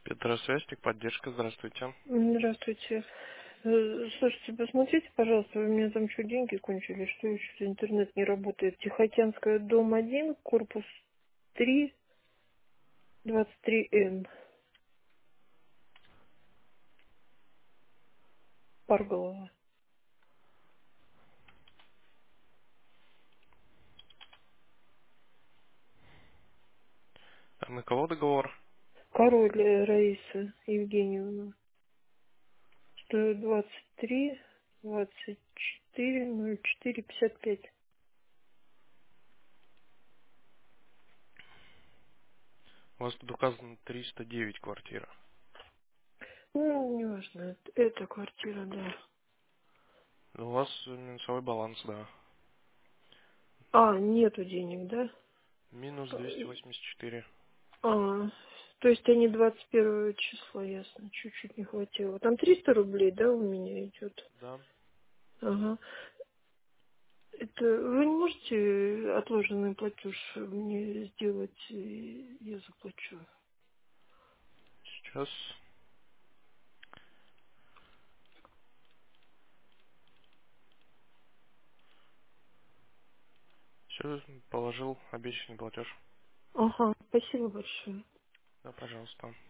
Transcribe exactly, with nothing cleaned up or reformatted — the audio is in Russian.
Петросвязь, техподдержка, здравствуйте. Здравствуйте. Э, Слушайте, посмотрите, пожалуйста, у меня там что, деньги кончились, что еще интернет не работает. Тихоокеанская, дом один, корпус три, двадцать три М, Парголова. А на кого договор? Король э, Раиса Евгеньевна. сто двадцать три, двадцать четыре, ноль четыре, пятьдесят пять. У вас тут указано триста девять квартира. Ну, неважно, это, это квартира, да. У вас минусовой баланс, да. А, нету денег, да? Минус двести восемьдесят четыре. А, то есть они двадцать первого числа, ясно, чуть-чуть не хватило. Там триста рублей, да, у меня идет? Да. Ага. Это вы не можете отложенный платеж мне сделать, и я заплачу? Сейчас. Все, положил обещанный платеж. Ага, спасибо большое. Да, пожалуйста.